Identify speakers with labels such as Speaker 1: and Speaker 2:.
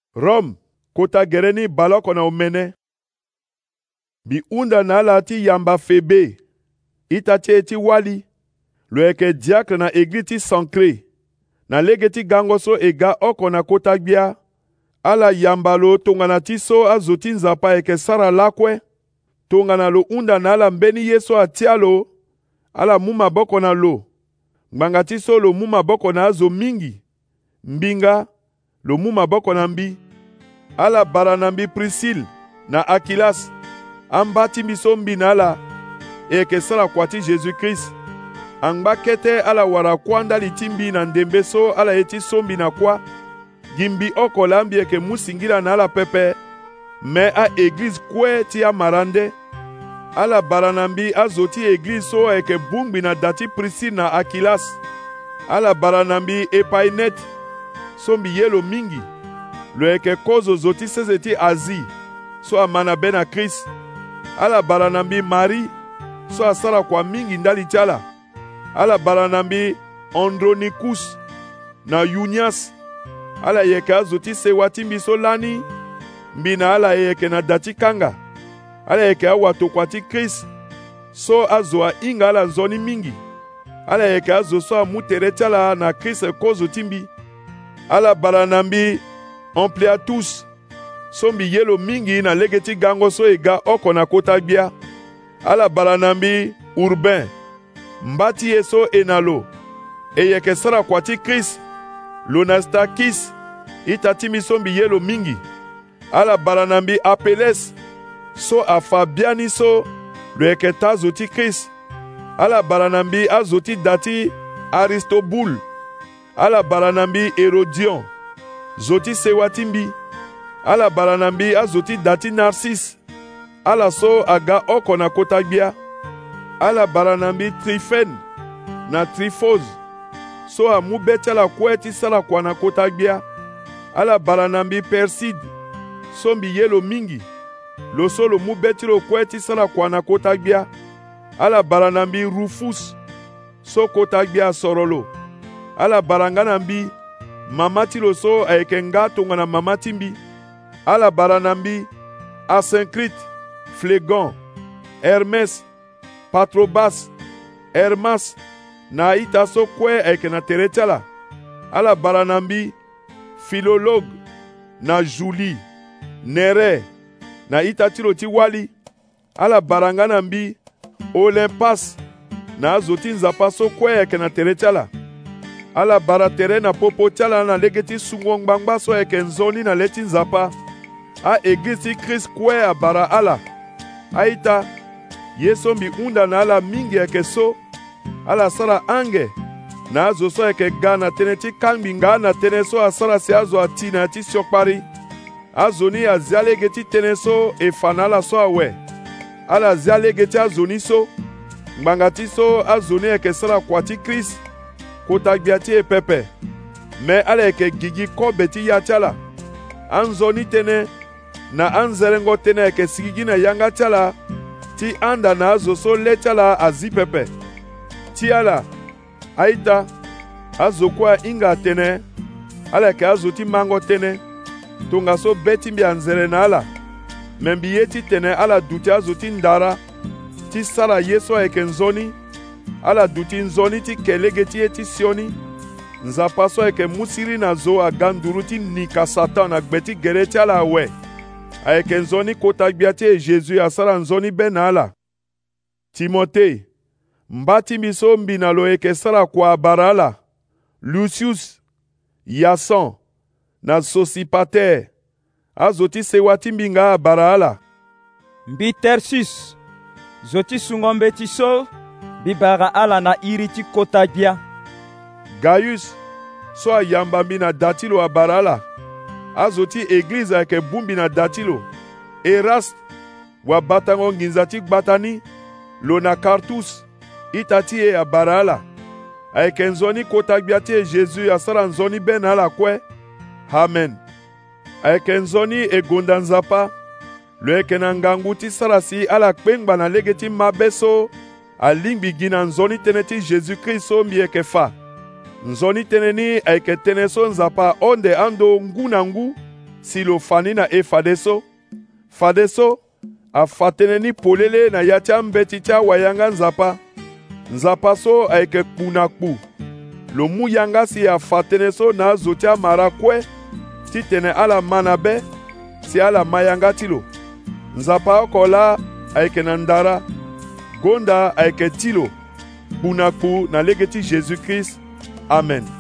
Speaker 1: Rome, kota gereni baloko na omene. Bi unda na ala ti yamba febe. Ita ti eti wali. Lo eke diakre na egli ti sankre. Na lege ti gango so ega oko na kota gbia. Ala yamba lo tongana ti so azo ti nzapa eke sara lakwe. Tongana lo unda na ala mbeni ye so atia lo. Ala mu maboko na lo. Ngbanga ti so lo mu maboko na azo mingi. Mbinga lo mu maboko na mbi. Ala bara na mbi Priscille na Akilas. Amba ti mbi so mbi na ala. Eke sara kwa ti Jésus-Christ. Angba kete ala wara kwa ndali ti mbi na ndembe so ala eti so mbi na kwa. Gimbi oko la mbi eke musingila na ala pepe. Me a église kwe ti a marande. Ala bara na mbi azo ti église so eke bungbi na dati Priscille na Akilas. Ala bara na mbi Epainet. So mbi yelo mingi. Lo eke kozo zoti seze ti Azi. So amana be na Christ. Ala bara na mbi Marie. So asara kwa mingi ndali tiala. Ala bara na mbi Andronikus na Junias. Ala yeke azo ti sewa ti mbi so lani. Mbi na ala yeke na dati kanga. Ala yeke awato kwa ti Christ. So azo a inga ala nzoni mingi. Ala yeke azo so amutere tiala na Christ kozo ti mbi. Ala bara na mbi Ampliatus. So mbi yelo mingi na lege ti gango so ega oko na kota gbia. Ala bara na mbi Urbain. Mbati ye so enalo. E yeke sara kwa ti Christ. Lonastakis. Ita ti mi so mbi yelo mingi. Ala bara na mbi Apeles. So afabiani so lo yeke ta zo ti Christ. Ala bara na mbi azo ti dati Aristobule. Ala bara na mbi Herodion. Zoti sewa ti mbi. Ala bara na mbi azo ti dati Narcisse. Ala so aga oko na kota gbia. Ala bara na mbi Trifen na Trifose. So amu beti ala kwe ti sala kwa na kota gbia. Ala bara na mbi Perside. So mbi yelo mingi. Lo so lo mu beti lo kwe ti sala kwa na kota gbia. Ala bara na mbi Rufus. So kota gbia sorolo. Ala baranga na mbi mama ti lo so ayeke nga tonga na mama ti mbi. Ala bara na mbi Asynchrite, Phlegon, Hermes, Patrobas, Hermas na ita so kwe ayeke na tere ti ala. Ala bara na mbi Philologue na Julie, Nere na ita ti lo ti wali. Ala baranga na mbi Olympas na azo ti nzapa so kue ayeke na tere ti ala. Ala bara tere na popo ti ala na lege ti sungo ngbangba so ayeke nzoni na le ti nzapa. A église ti Christ kue abara ala. Aita ye so mbi unda na ala mingi ayeke so. Ala sara ange na azo so ayeke ga na tënë ti kangbi nga na tënë so asara si azo ati na ti siokpari. Azo ni azia lege ti tënë so e fa na ala so awe. Ala zia lege ti azo ni so. Ngbanga ti so azo ni ayeke sara kwa ti Christ. Kota gbia ti e pepe. Me ala yeke gigi kobe ti ya ti ala. Anzoni tënë na anzerengo tënë ayeke sigi na yanga ti ala. Ti anda na azo so le ti ala azi pepe. Ti ala aita azo kue inga tënë. Ala yeke azo ti mango tënë. Tonga so be ti mbi anzere na ala. Me mbi ye ti tene ala duti azo ti ndara. Ti sara ye so ayeke nzoni. Ala duti nzoni ti kelege ti ye ti sioni. Nzapa so ayeke musiri na zo aga nduru ti nika Satan na gbe ti gere ti ala awe. Ayeke nzoni kota gbia ti e Jésus asara nzoni be na ala. Timote. Mba ti mbi so mbi na lo yeke sara kwa abara ala. Lucius. Yason na Sosipater. Azo ti sewa ti mbi nga abara ala.
Speaker 2: Mbi Tertius. Zo ti sungombe ti so. Mbi bara ala na iri ti kota gbia.
Speaker 1: Gaius. So ayamba mbi na dati lo abara ala. Azo ti église ayeke bungbi na dati lo. Eraste. Wabatango nginza ti gbatani. Lo na Cartus. Ita ti e abara ala. Ayeke nzoni kota gbia ti e Jésus asara nzoni be na ala kue. Amen. Ayeke nzoni e gonda nzapa. Lo yeke na ngangu ti sara si ala kpengba na lege ti mabe so alingbi gi na nzoni tënë ti Jésus-Christ so mbi yeke fa. Nzoni tënë ni ayeke tënë so nzapa onde ando ngu na ngu. si lo fani na e fade so afatene ni polele na ya ti ambeti ti awayanga nzapa so ayeke kpu na kpu lo mu yanga si afatene so na azo ti amara kue ti tene ala ma na be si ala ma yanga ti lo. Nzapa oko la ayeke na ndara, gonda ayeke ti lo, kpu na kpu na lege ti Jésus-Christ. Amen.